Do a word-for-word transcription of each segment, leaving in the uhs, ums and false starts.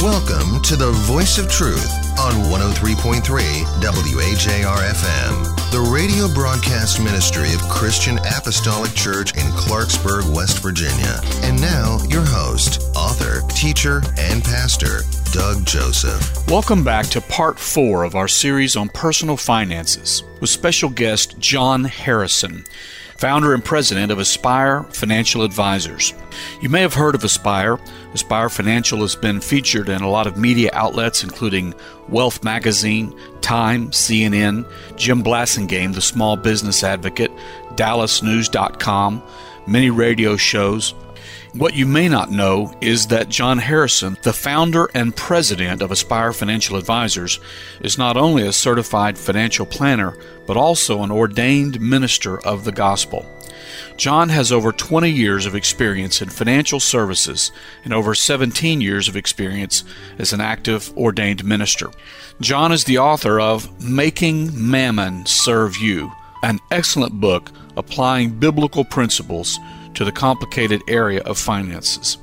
Welcome to the Voice of Truth on one oh three point three W A J R F M, the radio broadcast ministry of Christian Apostolic Church in Clarksburg, West Virginia. And now, your host, author, teacher, and pastor, Doug Joseph. Welcome back to part four of our series on personal finances with special guest John Harrison, founder and president of Aspire Financial Advisors. You may have heard of Aspire. Aspire Financial has been featured in a lot of media outlets, including Wealth Magazine, Time, C N N, Jim Blasingame, the Small Business Advocate, Dallas News dot com, many radio shows. What you may not know is that John Harrison, the founder and president of Aspire Financial Advisors, is not only a certified financial planner, but also an ordained minister of the gospel. John has over twenty years of experience in financial services and over seventeen years of experience as an active ordained minister. John is the author of Making Mammon Serve You, an excellent book applying biblical principles to the complicated area of finances.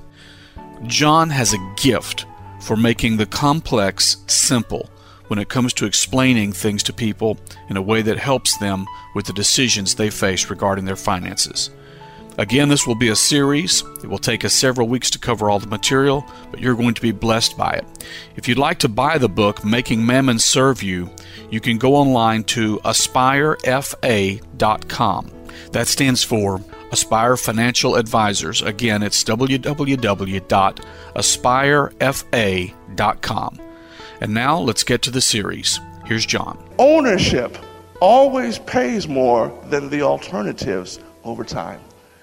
John has a gift for making the complex simple when it comes to explaining things to people in a way that helps them with the decisions they face regarding their finances. Again, this will be a series. It will take us several weeks to cover all the material, but you're going to be blessed by it. If you'd like to buy the book, Making Mammon Serve You, you can go online to aspire f a dot com. That stands for Aspire Financial Advisors. Again, it's w w w dot aspire f a dot com. And now let's get to the series. Here's John. Ownership always pays more than the alternatives over time.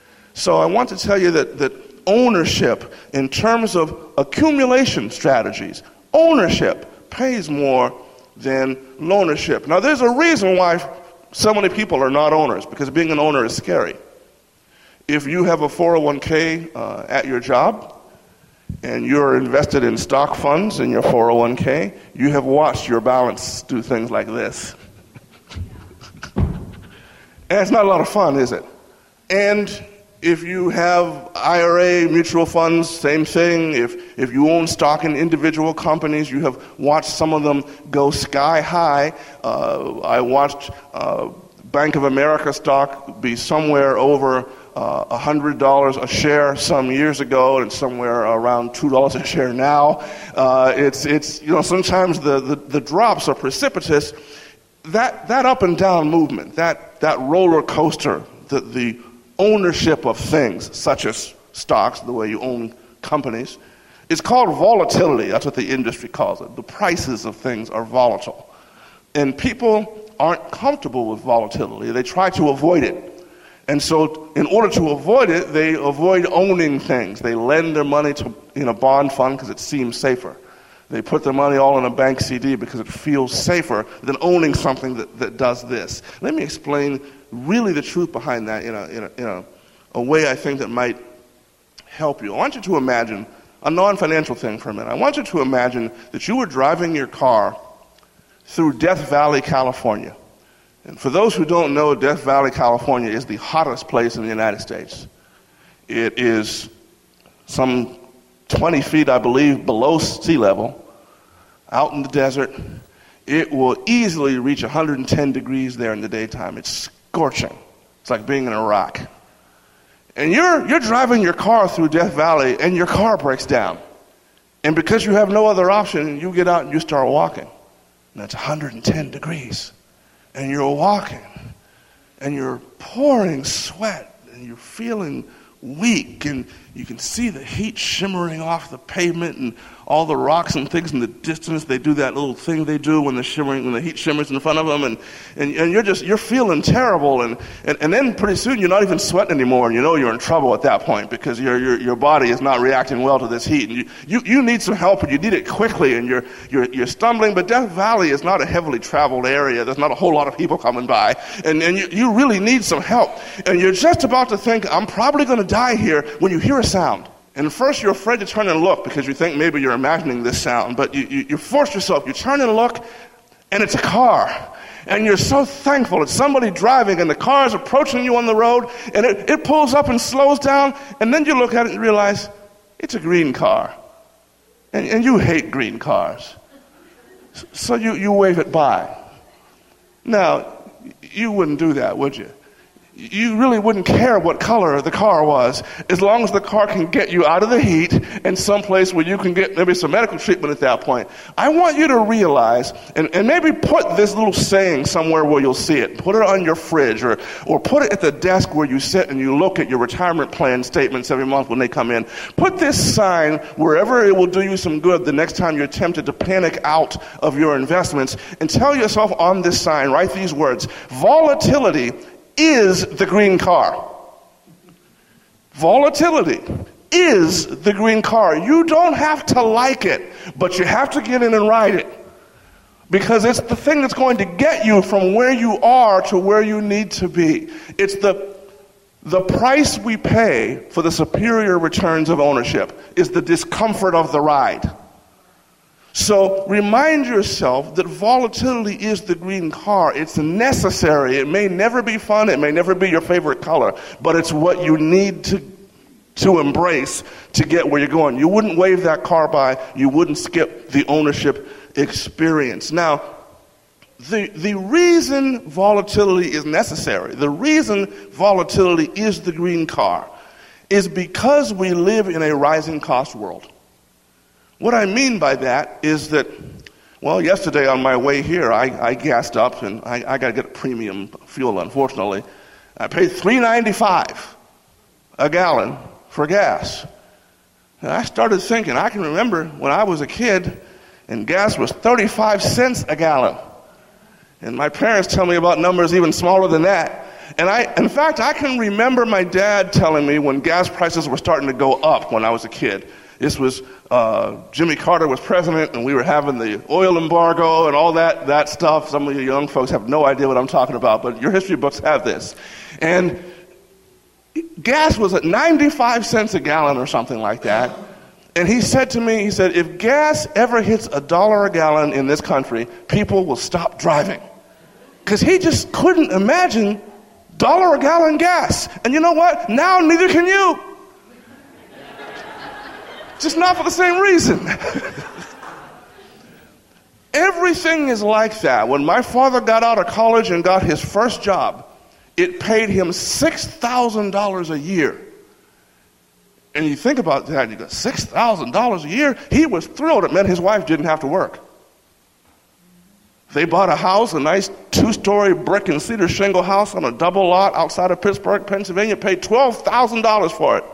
So I want to tell you that, that ownership, in terms of accumulation strategies, ownership pays more than loanership. Now, there's a reason why so many people are not owners, because being an owner is scary. If you have a four oh one k uh, at your job, and you're invested in stock funds in your four oh one k, you have watched your balance do things like this. And it's not a lot of fun, is it? And if you have I R A, mutual funds, same thing. If if you own stock in individual companies, you have watched some of them go sky high. Uh, I watched uh, Bank of America stock be somewhere over Uh, one hundred dollars a share some years ago, and somewhere around two dollars a share now. Uh, it's, it's you know, sometimes the, the, the drops are precipitous. That that up and down movement, that, that roller coaster, the, the ownership of things, such as stocks, the way you own companies, it's called volatility. That's what the industry calls it. The prices of things are volatile. And people aren't comfortable with volatility. They try to avoid it. And so in order to avoid it, they avoid owning things. They lend their money to in a bond fund because it seems safer. They put their money all in a bank C D because it feels safer than owning something that, that does this. Let me explain really the truth behind that in a, in, a, in a, a way I think that might help you. I want you to imagine a non-financial thing for a minute. I want you to imagine that you were driving your car through Death Valley, California. And for those who don't know, Death Valley, California is the hottest place in the United States. It is some twenty feet, I believe, below sea level, out in the desert. It will easily reach one hundred ten degrees there in the daytime. It's scorching. It's like being in Iraq. And you're you're driving your car through Death Valley, and your car breaks down. And because you have no other option, you get out and you start walking. And that's one hundred ten degrees. And you're walking, and you're pouring sweat, and you're feeling weak, and you can see the heat shimmering off the pavement and all the rocks and things in the distance. They do that little thing they do when the shimmering, when the heat shimmers in front of them, and, and, and you're just, you're feeling terrible, and, and, and then pretty soon you're not even sweating anymore, and you know you're in trouble at that point because your your, your body is not reacting well to this heat, and you, you, you need some help, and you need it quickly, and you're, you're, you're stumbling, but Death Valley is not a heavily traveled area. There's not a whole lot of people coming by, and, and you, you really need some help, and you're just about to think, I'm probably going to die here, when you hear a sound. And first you're afraid to turn and look because you think maybe you're imagining this sound, but you, you, you force yourself, you turn and look, and it's a car. And you're so thankful it's somebody driving, and the car is approaching you on the road, and it, it pulls up and slows down, and then you look at it and realize it's a green car. And, and you hate green cars. So you, you wave it by. Now, you wouldn't do that, would you? You really wouldn't care what color the car was, as long as the car can get you out of the heat and someplace where you can get maybe some medical treatment at that point. I want you to realize, and, and maybe put this little saying somewhere where you'll see it. Put it on your fridge, or, or put it at the desk where you sit and you look at your retirement plan statements every month when they come in. Put this sign wherever it will do you some good the next time you're tempted to panic out of your investments, and tell yourself on this sign, write these words: volatility is the green car. Volatility is the green car. You don't have to like it, but you have to get in and ride it, because it's the thing that's going to get you from where you are to where you need to be. It's the the price we pay for the superior returns of ownership is the discomfort of the ride. So remind yourself that volatility is the green car. It's necessary. It may never be fun. It may never be your favorite color, but it's what you need to, to embrace to get where you're going. You wouldn't wave that car by. You wouldn't skip the ownership experience. Now, the, the reason volatility is necessary, the reason volatility is the green car, is because we live in a rising cost world. What I mean by that is that, well, yesterday on my way here, I, I gassed up, and I, I got to get premium fuel, unfortunately. I paid three dollars and ninety-five cents a gallon for gas. And I started thinking, I can remember when I was a kid, and gas was thirty-five cents a gallon. And my parents tell me about numbers even smaller than that. And I, in fact, I can remember my dad telling me when gas prices were starting to go up when I was a kid. This was, uh, Jimmy Carter was president, and we were having the oil embargo and all that, that stuff. Some of you young folks have no idea what I'm talking about, but your history books have this. And gas was at ninety-five cents a gallon or something like that. And he said to me, he said, if gas ever hits a dollar a gallon in this country, people will stop driving. Because he just couldn't imagine dollar a gallon gas. And you know what? Now neither can you. Just not for the same reason. Everything is like that. When my father got out of college and got his first job, it paid him six thousand dollars a year. And you think about that, and you go, six thousand dollars a year? He was thrilled. It meant his wife didn't have to work. They bought a house, a nice two-story brick and cedar shingle house on a double lot outside of Pittsburgh, Pennsylvania, paid twelve thousand dollars for it.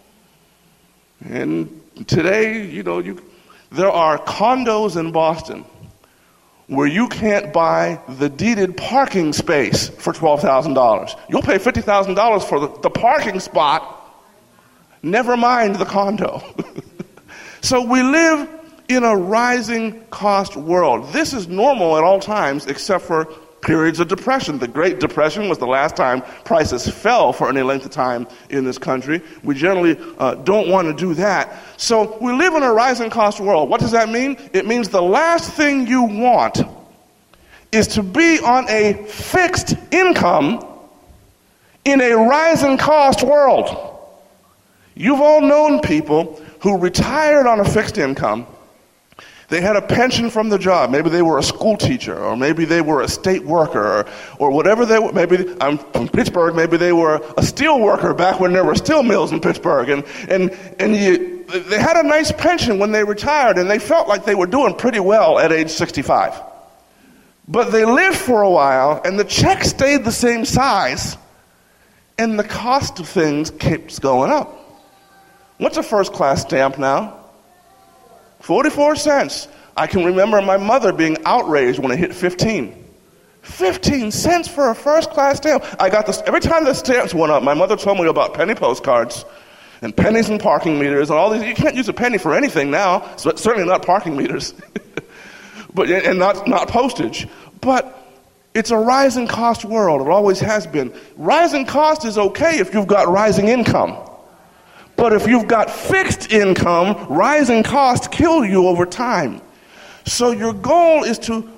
And today, you know, you, there are condos in Boston where you can't buy the deeded parking space for twelve thousand dollars. You'll pay fifty thousand dollars for the, the parking spot, never mind the condo. So we live in a rising cost world. This is normal at all times except for periods of depression. The Great Depression was the last time prices fell for any length of time in this country. We generally uh, don't want to do that. So we live in a rising cost world. What does that mean? It means the last thing you want is to be on a fixed income in a rising cost world. You've all known people who retired on a fixed income. They had a pension from the job. Maybe they were a school teacher, or maybe they were a state worker, or, or whatever they were. Maybe, I'm from Pittsburgh, maybe they were a steel worker back when there were steel mills in Pittsburgh. And, and, and you, they had a nice pension when they retired, and they felt like they were doing pretty well at age sixty-five. But they lived for a while, and the check stayed the same size, and the cost of things keeps going up. What's a first-class stamp now? forty-four cents. I can remember my mother being outraged when it hit fifteen. fifteen cents for a first-class stamp. I got this every time the stamps went up. My mother told me about penny postcards and pennies and parking meters and all these. You can't use a penny for anything now, so certainly not parking meters, but and not not postage. But it's a rising cost world. It always has been. Rising cost is okay if you've got rising income. But if you've got fixed income, rising costs kill you over time. So your goal is to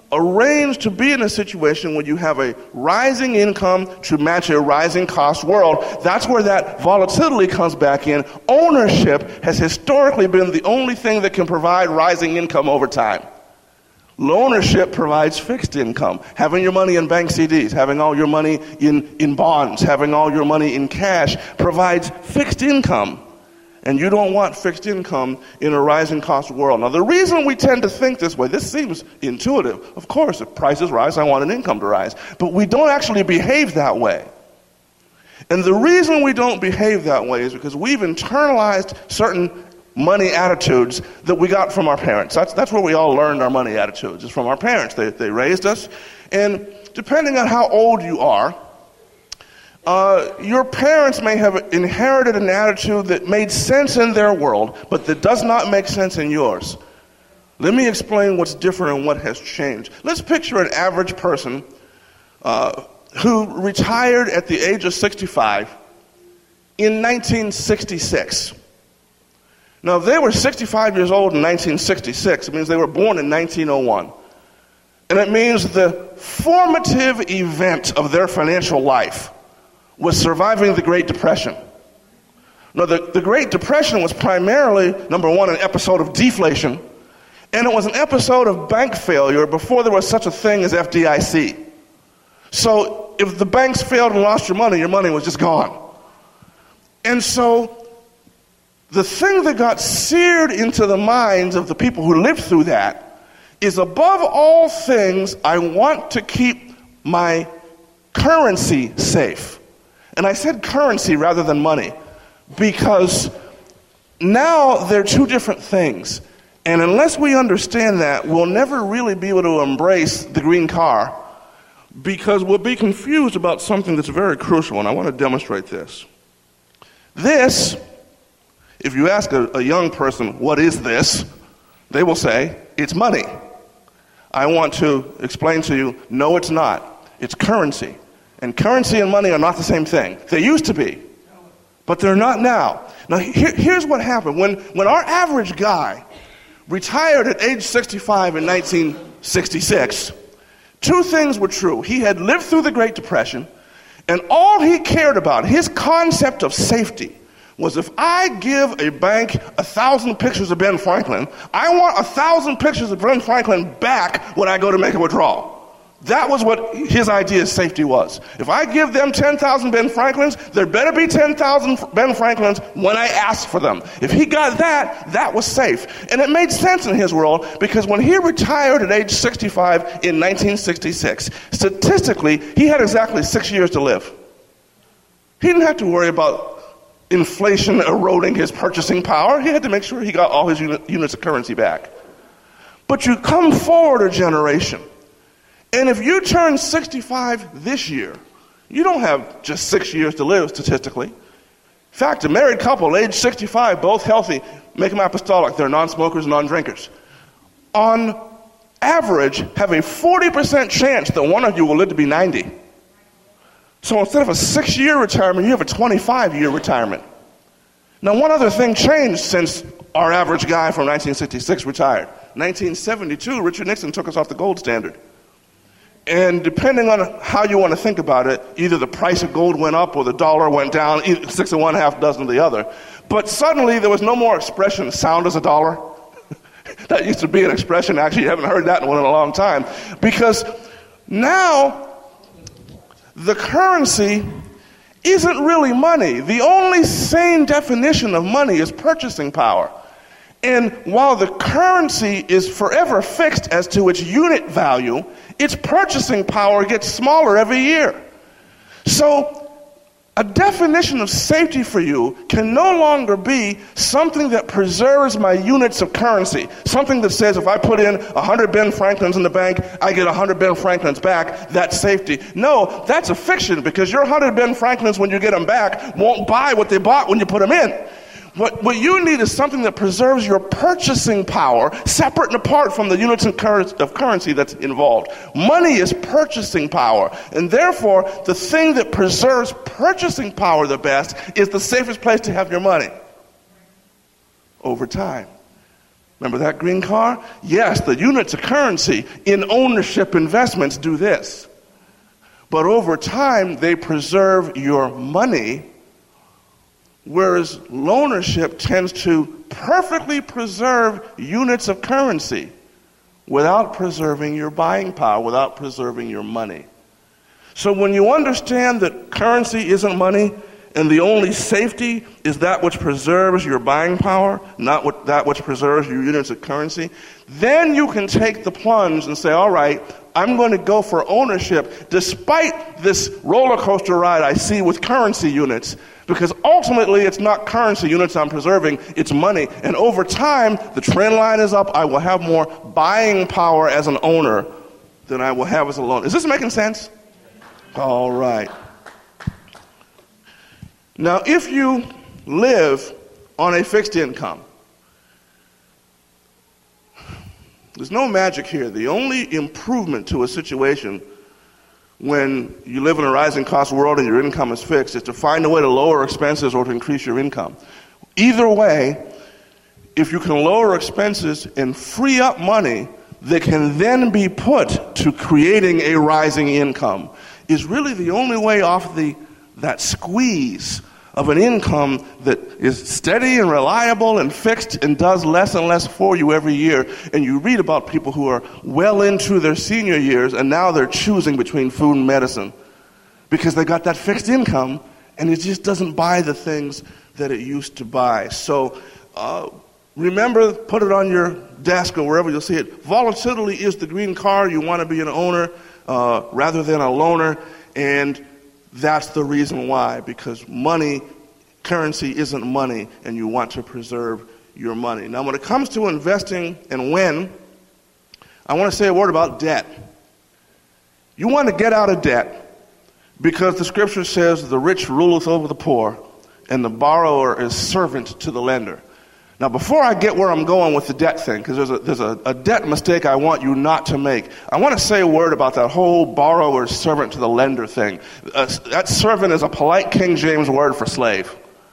arrange to be in a situation where you have a rising income to match a rising cost world. That's where that volatility comes back in. Ownership has historically been the only thing that can provide rising income over time. Ownership provides fixed income. Having your money in bank C Ds, having all your money in, in bonds, having all your money in cash provides fixed income. And you don't want fixed income in a rising cost world. Now, the reason we tend to think this way, this seems intuitive. Of course, if prices rise, I want an income to rise. But we don't actually behave that way. And the reason we don't behave that way is because we've internalized certain money attitudes that we got from our parents. That's, that's where we all learned our money attitudes, is from our parents. They, they raised us. And depending on how old you are, Uh, your parents may have inherited an attitude that made sense in their world, but that does not make sense in yours. Let me explain what's different and what has changed. Let's picture an average person uh, who retired at the age of sixty-five in nineteen sixty-six. Now, if they were sixty-five years old in nineteen sixty-six, it means they were born in nineteen oh one. And it means the formative event of their financial life was surviving the Great Depression. Now, the, the Great Depression was primarily, number one, an episode of deflation, and it was an episode of bank failure before there was such a thing as F D I C. So if the banks failed and lost your money, your money was just gone. And so the thing that got seared into the minds of the people who lived through that is, above all things, I want to keep my currency safe. And I said currency rather than money because now they're two different things. And unless we understand that, we'll never really be able to embrace the green car because we'll be confused about something that's very crucial, and I want to demonstrate this. This, if you ask a, a young person, what is this? They will say, it's money. I want to explain to you, no, it's not. It's currency. And currency and money are not the same thing. They used to be, but they're not now. Now, here, here's what happened. When, when our average guy retired at age sixty-five in nineteen sixty-six, two things were true. He had lived through the Great Depression, and all he cared about, his concept of safety, was if I give a bank a thousand pictures of Ben Franklin, I want a thousand pictures of Ben Franklin back when I go to make a withdrawal. That was what his idea of safety was. If I give them ten thousand Ben Franklins, there better be ten thousand Ben Franklins when I ask for them. If he got that, that was safe. And it made sense in his world because when he retired at age sixty-five in nineteen sixty-six, statistically, he had exactly six years to live. He didn't have to worry about inflation eroding his purchasing power. He had to make sure he got all his unit, units of currency back. But you come forward a generation, and if you turn sixty-five this year, you don't have just six years to live statistically. In fact, a married couple, age sixty-five, both healthy, make them apostolic. They're non-smokers, non-drinkers. On average, have a forty percent chance that one of you will live to be ninety. So instead of a six-year retirement, you have a twenty-five-year retirement. Now, one other thing changed since our average guy from nineteen sixty-six retired. nineteen seventy-two, Richard Nixon took us off the gold standard. And depending on how you want to think about it, either the price of gold went up or the dollar went down, six of one, half dozen of the other. But suddenly there was no more expression, sound as a dollar. That used to be an expression. Actually, you haven't heard that one in a long time. Because now the currency isn't really money. The only sane definition of money is purchasing power. And while the currency is forever fixed as to its unit value, its purchasing power gets smaller every year. So a definition of safety for you can no longer be something that preserves my units of currency. Something that says if I put in one hundred Ben Franklins in the bank, I get one hundred Ben Franklins back. That's safety. No, that's a fiction because your one hundred Ben Franklins, when you get them back, won't buy what they bought when you put them in. What, what you need is something that preserves your purchasing power separate and apart from the units of currency that's involved. Money is purchasing power, and therefore the thing that preserves purchasing power the best is the safest place to have your money over time. Remember that green car? Yes, the units of currency in ownership investments do this. But over time, they preserve your money, whereas loanership tends to perfectly preserve units of currency without preserving your buying power, without preserving your money. So when you understand that currency isn't money, and the only safety is that which preserves your buying power, not what, that which preserves your units of currency, then you can take the plunge and say, all right, I'm going to go for ownership despite this roller coaster ride I see with currency units, because ultimately it's not currency units I'm preserving, it's money. And over time, the trend line is up. I will have more buying power as an owner than I will have as a loaner. Is this making sense? All right. Now, if you live on a fixed income, there's no magic here. The only improvement to a situation when you live in a rising cost world and your income is fixed is to find a way to lower expenses or to increase your income. Either way, if you can lower expenses and free up money that can then be put to creating a rising income, is really the only way off the that squeeze of an income that is steady and reliable and fixed and does less and less for you every year. And you read about people who are well into their senior years and now they're choosing between food and medicine because they got that fixed income and it just doesn't buy the things that it used to buy. So uh, remember, put it on your desk or wherever you'll see it. Volatility is the green car. You want to be an owner uh, rather than a loaner. And that's the reason why, because money, currency isn't money, and you want to preserve your money. Now, when it comes to investing and when, I want to say a word about debt. You want to get out of debt because the scripture says the rich ruleth over the poor, and the borrower is servant to the lender. Now, before I get where I'm going with the debt thing, because there's, a, there's a, a debt mistake I want you not to make, I want to say a word about that whole borrower servant to the lender thing. Uh, that servant is a polite King James word for slave.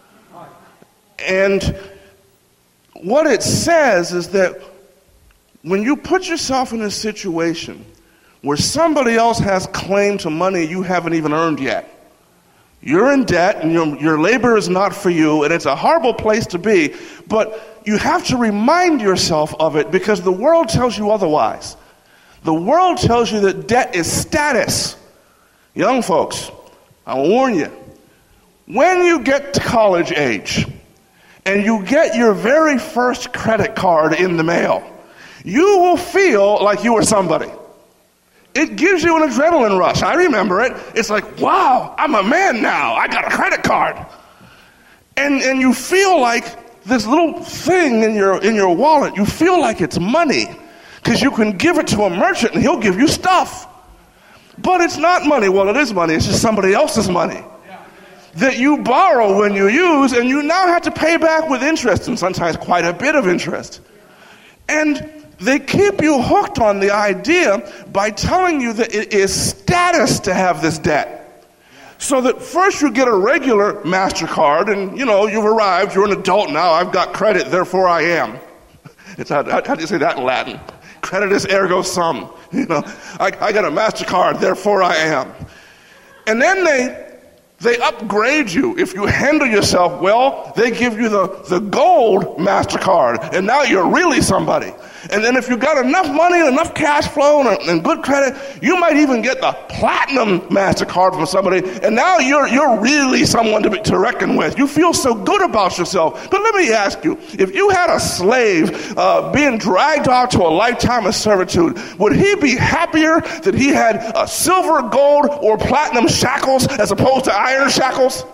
And what it says is that when you put yourself in a situation where somebody else has claim to money you haven't even earned yet, you're in debt, and your, your labor is not for you, and it's a horrible place to be, but you have to remind yourself of it because the world tells you otherwise. The world tells you that debt is status. Young folks, I'll warn you, when you get to college age and you get your very first credit card in the mail, you will feel like you were somebody. It gives you an adrenaline rush. I remember it. It's like, wow, I'm a man now. I got a credit card. And and you feel like this little thing in your in your wallet, you feel like it's money because you can give it to a merchant and he'll give you stuff. But it's not money. Well, it is money. It's just somebody else's money that you borrow when you use, and you now have to pay back with interest, and sometimes quite a bit of interest. And they keep you hooked on the idea by telling you that it is status to have this debt. So that first you get a regular MasterCard and, you know, you've arrived, you're an adult now, I've got credit, therefore I am. It's how, how do you say that in Latin? Creditus ergo sum. You know, I, I got a MasterCard, therefore I am. And then they They upgrade you. If you handle yourself well, they give you the, the gold MasterCard, and now you're really somebody. And then if you got enough money and enough cash flow and, and good credit, you might even get the platinum MasterCard from somebody, and now you're you're really someone to be, to reckon with. You feel so good about yourself. But let me ask you, if you had a slave uh, being dragged out to a lifetime of servitude, would he be happier that he had uh, silver, gold, or platinum shackles as opposed to iron shackles?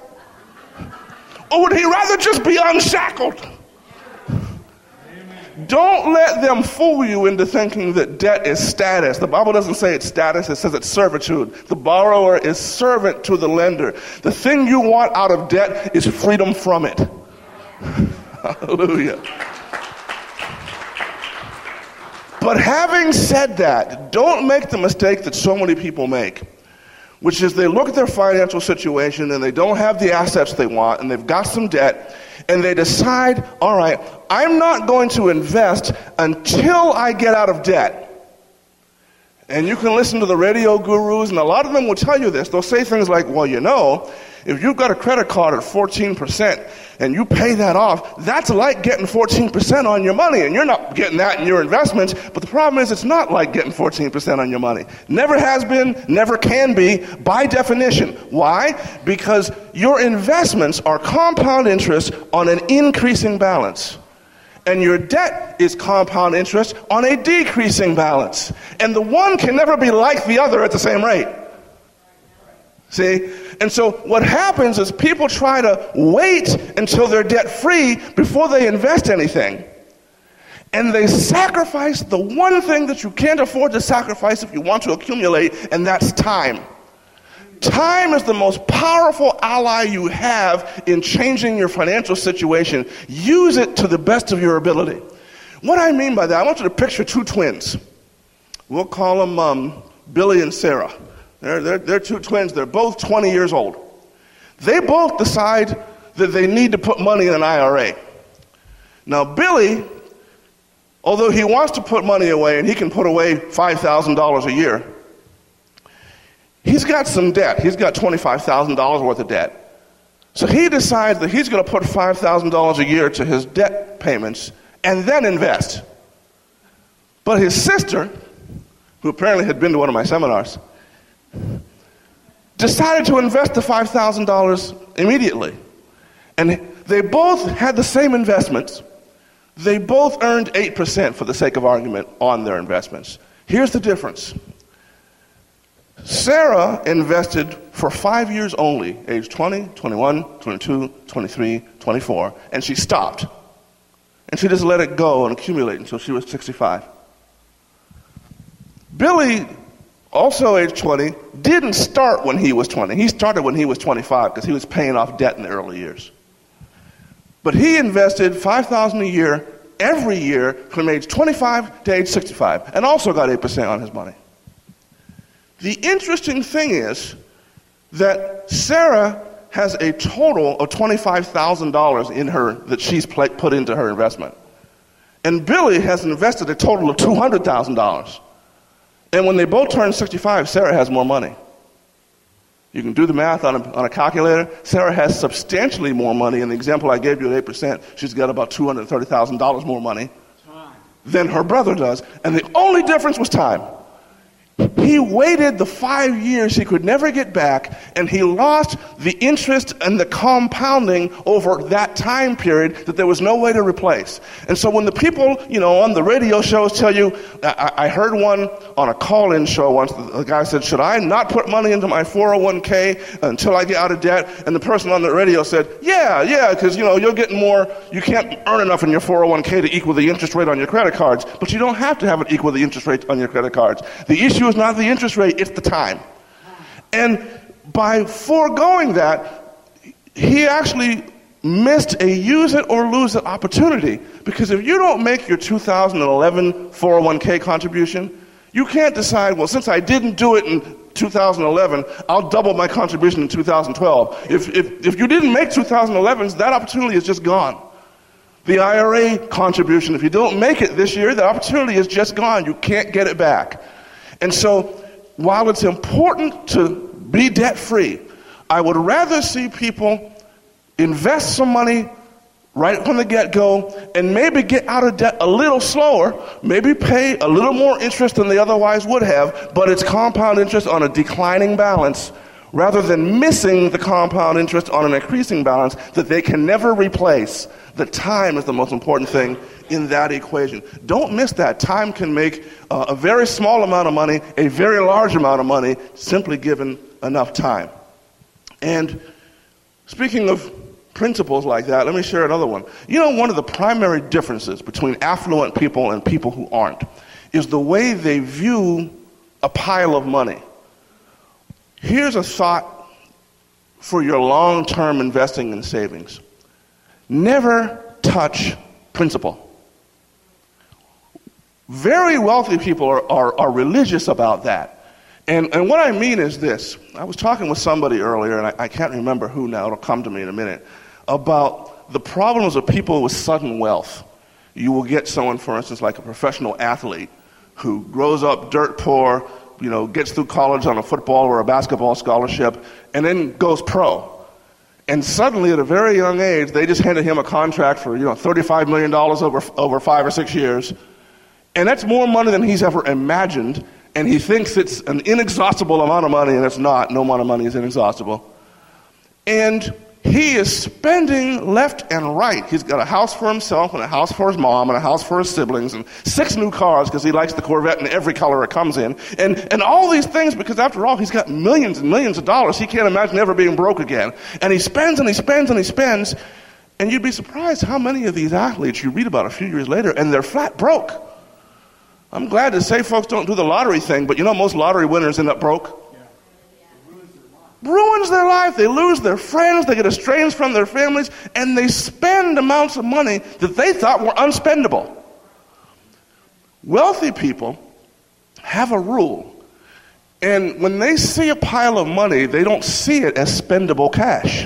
Or would he rather just be unshackled? Don't let them fool you into thinking that debt is status. The Bible doesn't say it's status, it says it's servitude. The borrower is servant to the lender. The thing you want out of debt is freedom from it. Hallelujah. But having said that, don't make the mistake that so many people make, which is they look at their financial situation and they don't have the assets they want and they've got some debt, and they decide, all right, I'm not going to invest until I get out of debt. And you can listen to the radio gurus, and a lot of them will tell you this. They'll say things like, well, you know, if you've got a credit card at fourteen percent and you pay that off, that's like getting fourteen percent on your money, and you're not getting that in your investments. But the problem is it's not like getting fourteen percent on your money. Never has been, never can be, by definition. Why? Because your investments are compound interest on an increasing balance. And your debt is compound interest on a decreasing balance. And the one can never be like the other at the same rate. See? And so what happens is people try to wait until they're debt-free before they invest anything. And they sacrifice the one thing that you can't afford to sacrifice if you want to accumulate, and that's time. Time is the most powerful ally you have in changing your financial situation. Use it to the best of your ability. What I mean by that, I want you to picture two twins. We'll call them um, Billy and Sarah. They're, they're, they're two twins. They're both twenty years old. They both decide that they need to put money in an I R A. Now, Billy, although he wants to put money away, and he can put away five thousand dollars a year, he's got some debt. He's got twenty-five thousand dollars worth of debt. So he decides that he's going to put five thousand dollars a year to his debt payments and then invest. But his sister, who apparently had been to one of my seminars, decided to invest the five thousand dollars immediately. And they both had the same investments. They both earned eight percent for the sake of argument on their investments. Here's the difference. Sarah invested for five years only, age twenty, twenty-one, twenty-two, twenty-three, twenty-four, and she stopped. And she just let it go and accumulate until she was sixty-five. Billy, also age twenty, didn't start when he was twenty. He started when he was twenty-five because he was paying off debt in the early years. But he invested five thousand dollars a year every year from age twenty-five to age sixty-five, and also got eight percent on his money. The interesting thing is that Sarah has a total of twenty-five thousand dollars in her that she's put into her investment. And Billy has invested a total of two hundred thousand dollars. And when they both turn sixty-five, Sarah has more money. You can do the math on a, on a calculator. Sarah has substantially more money. In the example I gave you at eight percent, she's got about two hundred thirty thousand dollars more money than her brother does. And the only difference was time. He waited the five years he could never get back, and he lost the interest and the compounding over that time period that there was no way to replace. And so when the people, you know, on the radio shows tell you, I, I heard one on a call-in show once, the guy said, should I not put money into my four oh one k until I get out of debt? And the person on the radio said, yeah, yeah, because, you know, you're getting more, you can't earn enough in your four oh one k to equal the interest rate on your credit cards, but you don't have to have it equal the interest rate on your credit cards. The issue is not the interest rate, it's the time. And by foregoing that, he actually missed a use it or lose it opportunity, because if you don't make your two thousand eleven four oh one k contribution, you can't decide, well, since I didn't do it in two thousand eleven, I'll double my contribution in two thousand twelve. If, if, if you didn't make two thousand elevens, that opportunity is just gone. The I R A contribution, if you don't make it this year, the opportunity is just gone. You can't get it back. And so, while it's important to be debt-free, I would rather see people invest some money right from the get-go and maybe get out of debt a little slower, maybe pay a little more interest than they otherwise would have, but it's compound interest on a declining balance, rather than missing the compound interest on an increasing balance that they can never replace. The time is the most important thing in that equation. Don't miss that. Time can make uh, a very small amount of money a very large amount of money, simply given enough time. And speaking of principles like that, let me share another one. You know, one of the primary differences between affluent people and people who aren't is the way they view a pile of money. Here's a thought for your long-term investing and savings. Never touch principal. Very wealthy people are, are, are religious about that. And, and what I mean is this. I was talking with somebody earlier, and I, I can't remember who now, it'll come to me in a minute, about the problems of people with sudden wealth. You will get someone, for instance, like a professional athlete who grows up dirt poor, you know, gets through college on a football or a basketball scholarship, and then goes pro. And suddenly, at a very young age, they just handed him a contract for, you know, thirty-five million dollars over over five or six years. And that's more money than he's ever imagined. And he thinks it's an inexhaustible amount of money, and it's not. No amount of money is inexhaustible. And he is spending left and right. He's got a house for himself and a house for his mom and a house for his siblings and six new cars because he likes the Corvette in every color it comes in. And, and all these things because, after all, he's got millions and millions of dollars. He can't imagine ever being broke again. And he spends and he spends and he spends. And you'd be surprised how many of these athletes you read about a few years later, and they're flat broke. I'm glad to say folks don't do the lottery thing, but you know most lottery winners end up broke. Ruins their life. They lose their friends. They get estranged from their families, and they spend amounts of money that they thought were unspendable. Wealthy people have a rule, and when they see a pile of money, they don't see it as spendable cash.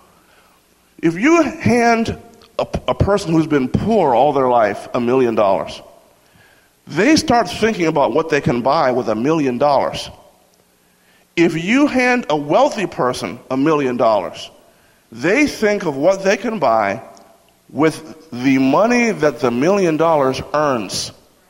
If you hand a, a person who's been poor all their life a million dollars, they start thinking about what they can buy with a million dollars. If you hand a wealthy person a million dollars, they think of what they can buy with the money that the million dollars earns.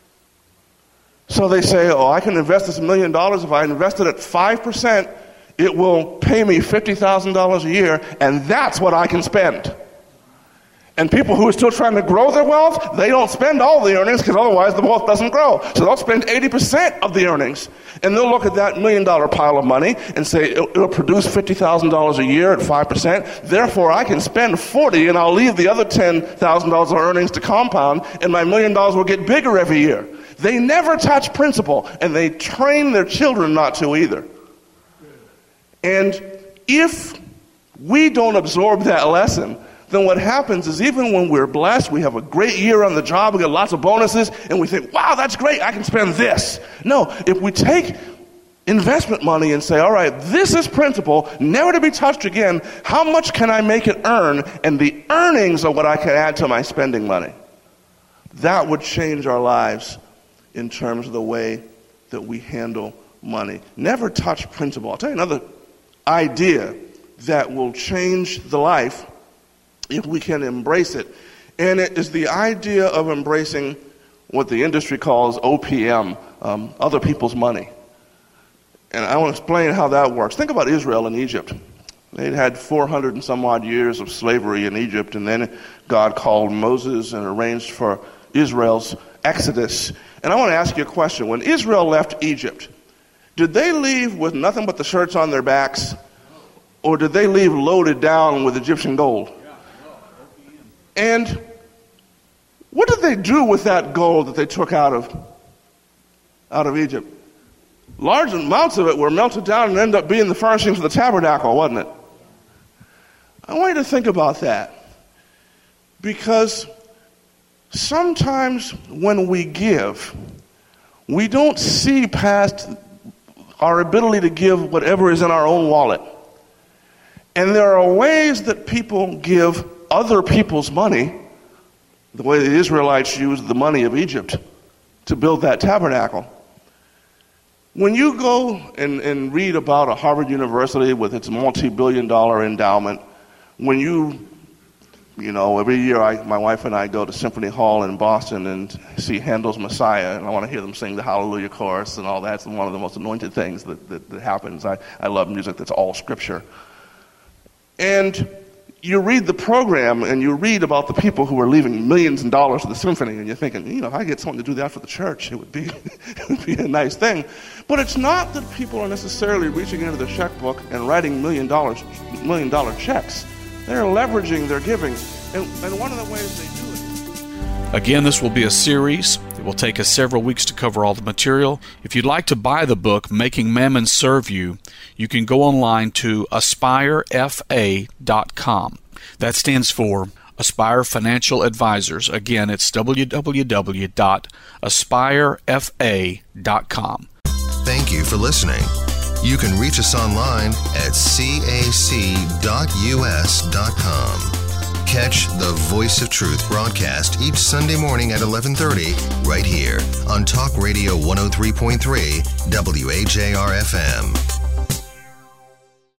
So they say, oh, I can invest this million dollars. If I invest it at five percent, it will pay me fifty thousand dollars a year, and that's what I can spend. And people who are still trying to grow their wealth, they don't spend all the earnings because otherwise the wealth doesn't grow. So they'll spend eighty percent of the earnings. And they'll look at that million dollar pile of money and say, it'll, it'll produce fifty thousand dollars a year at five percent. Therefore, I can spend forty and I'll leave the other ten thousand dollars of earnings to compound, and my million dollars will get bigger every year. They never touch principle, and they train their children not to either. And if we don't absorb that lesson, then what happens is, even when we're blessed, we have a great year on the job, we get lots of bonuses, and we think, wow, that's great, I can spend this. No, if we take investment money and say, all right, this is principal, never to be touched again, how much can I make it earn? And the earnings are what I can add to my spending money. That would change our lives in terms of the way that we handle money. Never touch principal. I'll tell you another idea that will change the life if we can embrace it. And it is the idea of embracing what the industry calls O P M, um, other people's money. And I want to explain how that works. Think about Israel and Egypt. They'd had four hundred and some odd years of slavery in Egypt, and then God called Moses and arranged for Israel's exodus. And I want to ask you a question. When Israel left Egypt, did they leave with nothing but the shirts on their backs, or did they leave loaded down with Egyptian gold? And what did they do with that gold that they took out of, out of Egypt? Large amounts of it were melted down and ended up being the furnishings of the tabernacle, wasn't it? I want you to think about that. Because sometimes when we give, we don't see past our ability to give whatever is in our own wallet. And there are ways that people give other people's money, the way the Israelites used the money of Egypt to build that tabernacle. When you go and, and read about a Harvard University with its multi-billion dollar endowment, when you, you know, every year I, my wife and I go to Symphony Hall in Boston and see Handel's Messiah, and I want to hear them sing the Hallelujah chorus and all that. It's one of the most anointed things that, that, that happens. I, I love music that's all scripture. And you read the program and you read about the people who are leaving millions of dollars to the symphony, and you're thinking, you know, if I get someone to do that for the church, it would be it would be a nice thing. But it's not that people are necessarily reaching into their checkbook and writing million dollars million dollar checks. They're leveraging their giving, and, and one of the ways they do it. Again, this will be a series. It will take us several weeks to cover all the material. If you'd like to buy the book, Making Mammon Serve You, you can go online to aspire f a dot com. That stands for Aspire Financial Advisors. Again, it's w w w dot aspire f a dot com. Thank you for listening. You can reach us online at c a c dot u s dot com. Catch the Voice of Truth broadcast each Sunday morning at eleven thirty right here on Talk Radio one oh three point three W A J R F M.